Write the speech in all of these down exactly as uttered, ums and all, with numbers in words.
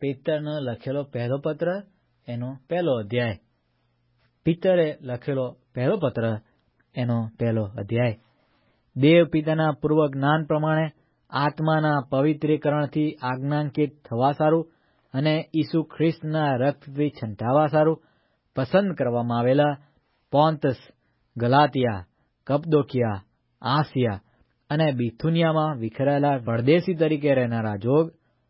પિત્તરનો લખેલો પહેલો પત્ર એનો પહેલો અધ્યાય. પિત્તરે લખેલો પહેલો પત્ર એનો પહેલો અધ્યાય. દેવ પિતાના પૂર્વ જ્ઞાન પ્રમાણે આત્માના પવિત્રીકરણથી આજ્ઞાંકિત થવા સારું અને ઈસુ ખ્રિસ્તના રક્તથી છંટાવા સારું પસંદ કરવામાં આવેલા પોન્તસ, ગલાતિયા, કપદોકિયા, આસિયા અને બિથુનિયામાં વિખરાયેલા પરદેશી તરીકે રહેનારા જોગ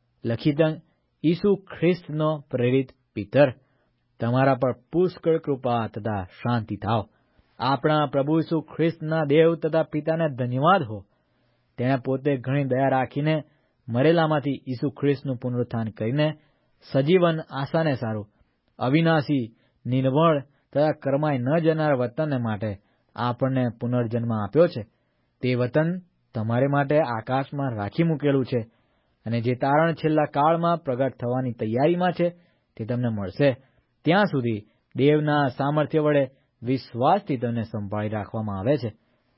લખિતં ઈસુ ખ્રિસ્તનો પ્રેરિત પિત્તર, તમારા પર પુષ્કળ કૃપા તથા શાંતિ થાવ. આપણા પ્રભુ ઈસુ ખ્રિસ્તના દેવ તથા પિતાને ધન્યવાદ હો. તેણે પોતે ઘણી દયા રાખીને મરેલામાંથી ઈસુ ખ્રિસ્તનું પુનરુત્થાન કરીને સજીવન આશાને સારું, અવિનાશી, નિર્મળ તથા કરમાઈ ન જનાર વતનને માટે આપણને પુનર્જન્મ આપ્યો છે. તે વતન તમારે માટે આકાશમાં રાખી મૂકેલું છે અને જે તારણ છેલ્લા કાળમાં પ્રગટ થવાની તૈયારીમાં છે તે તમને મળશે. ત્યાં સુધી દેવના સામર્થ્ય વડે વિશ્વાસથી તમને સંભાળી રાખવામાં આવે છે.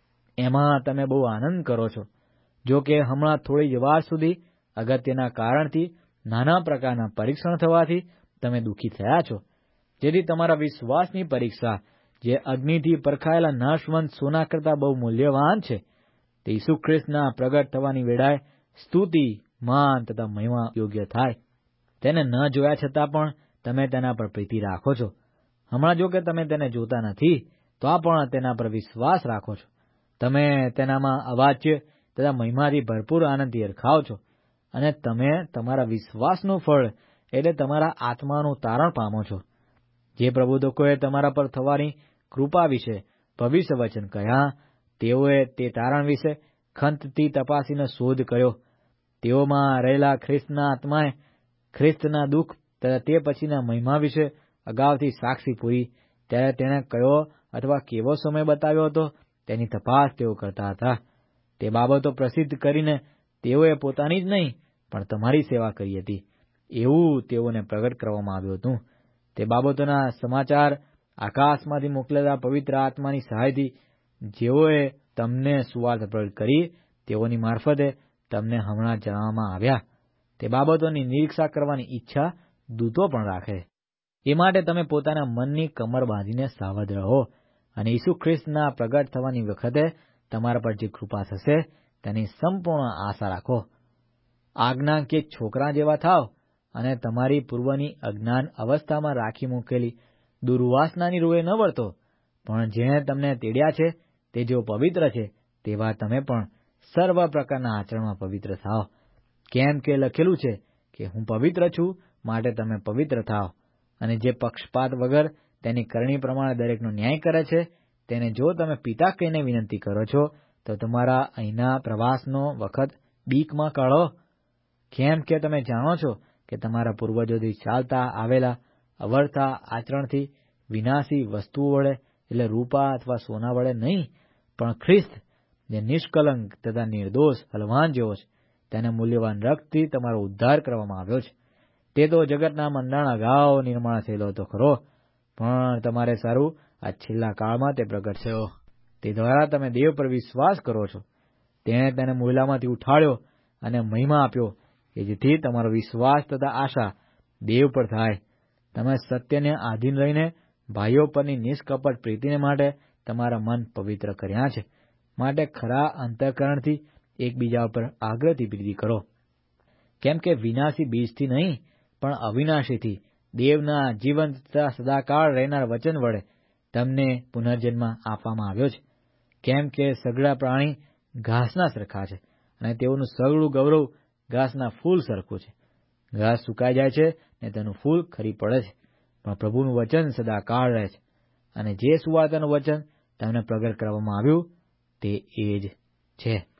એમાં તમે બહુ આનંદ કરો છો. જો કે હમણાં થોડી જ વાર સુધી અગત્યના કારણથી નાના પ્રકારના પરીક્ષણ થવાથી તમે દુઃખી થયા છો, જેથી તમારા વિશ્વાસની પરીક્ષા, જે અગ્નિથી પરખાયેલા નાશવંત સોના કરતાં બહુ મૂલ્યવાન છે, તે ઈસુ ખ્રિસ્તના પ્રગટ થવાની વેળાએ સ્તુતિ, માન તથા મહિમા યોગ્ય થાય. તેને ન જોયા છતાં પણ તમે તેના પર પ્રીતિ રાખો છો. હમણાં જો કે તમે તેને જોતા નથી, તો પણ તેના પર વિશ્વાસ રાખો છો. તમે તેનામાં અવાચ્ય તથા મહિમાથી ભરપૂર આનંદથી હરખાવ છો અને તમે તમારા વિશ્વાસનું ફળ એટલે તમારા આત્માનું તારણ પામો છો. જે પ્રબોધકોએ તમારા પર થવાની કૃપા વિશે ભવિષ્ય વચન કહ્યા, તેઓએ તે તારણ વિશે ખંતથી તપાસીને શોધ કર્યો. તેઓમાં રહેલા ખ્રિસ્તના આત્માએ ખ્રિસ્તના દુઃખ તથા તે પછીના મહિમા વિશે અગાઉથી સાક્ષી પૂરી. ત્યારે તેણે કયો અથવા કેવો સમય બતાવ્યો હતો તેની તપાસ તેઓ કરતા હતા. તે બાબતો પ્રસિદ્ધ કરીને તેઓએ પોતાની જ નહીં પણ તમારી સેવા કરી હતી, એવું તેઓને પ્રગટ કરવામાં આવ્યું હતું. તે બાબતોના સમાચાર આકાશમાંથી મોકલેલા પવિત્ર આત્માની સહાયથી જેઓએ તમને સુવાર્તા પ્રગટ કરી, તેઓની મારફતે તમને હમણાં જણાવવામાં આવ્યા. તે બાબતોની નિરીક્ષા કરવાની ઈચ્છા દૂતો પણ રાખે. એ માટે તમે પોતાના મનની કમર બાંધીને સાવધ રહો અને ઈસુ ખ્રિસ્તના પ્રગટ થવાની વખતે તમારા પર જે કૃપા થશે તેની સંપૂર્ણ આશા રાખો. આજ્ઞાંકિત છોકરા જેવા થાવ અને તમારી પૂર્વની અજ્ઞાન અવસ્થામાં રાખી મૂકેલી દુર્વાસનાની રૂએ ન વળતો, પણ જેણે તમને તેડ્યા છે તે જેઓ પવિત્ર છે તેવા તમે પણ સર્વ પ્રકારના આચરણમાં પવિત્ર થાવ. કેમ કે લખેલું છે કે હું પવિત્ર છું, માટે તમે પવિત્ર થાવ. અને જે પક્ષપાત વગર તેની કરણી પ્રમાણે દરેકનો ન્યાય કરે છે, તેને જો તમે પિતા કહીને વિનંતી કરો છો, તો તમારા અહીંના પ્રવાસનો વખત બીકમાં કાઢો. કેમ કે તમે જાણો છો કે તમારા પૂર્વજોથી ચાલતા આવેલા અવરતા આચરણથી વિનાશી વસ્તુઓ વડે, એટલે રૂપા અથવા સોના વડે નહીં, પણ ખ્રિસ્ત જે નિષ્કલંક તથા નિર્દોષ હલવાન જેવો છે, તેને મૂલ્યવાન રક્તથી તમારો ઉદ્ધાર કરવામાં આવ્યો છે. તે તો જગતના મંડાણ અગાઉ નિર્માણ થયેલો હતો ખરો, પણ તમારે સારું આ છેલ્લા કાળમાં તે પ્રગટ થયો. તે દ્વારા તમે દેવ પર વિશ્વાસ કરો છો. તેણે તેને મૂલામાંથી ઉઠાડ્યો અને મહિમા આપ્યો, કે જેથી તમારો વિશ્વાસ તથા આશા દેવ પર થાય. તમે સત્યને આધીન રહીને ભાઈઓ પરની નિષ્કપટ પ્રીતિને માટે તમારા મન પવિત્ર કર્યા છે. માટે ખરા અંતઃકરણથી એકબીજા ઉપર આગ્રહથી પ્રીતિ કરો. કેમ કે વિનાશી બીજથી નહીં પણ અવિનાશીથી દેવના જીવંત તથા સદાકાળ રહેનાર વચન વડે તમને પુનર્જન્મ આપવામાં આવ્યો છે. કેમ કે સઘળા પ્રાણી ઘાસના સરખા છે અને તેઓનું સઘળું ગૌરવ ઘાસના ફૂલ સરખું છે. ઘાસ સુકાઈ જાય છે ને તેનું ફૂલ ખરી પડે છે, પણ પ્રભુનું વચન સદાકાળ રહે છે. અને જે સુવાર્તાનું વચન તમને પ્રગટ કરવામાં આવ્યું તે એ જ છે.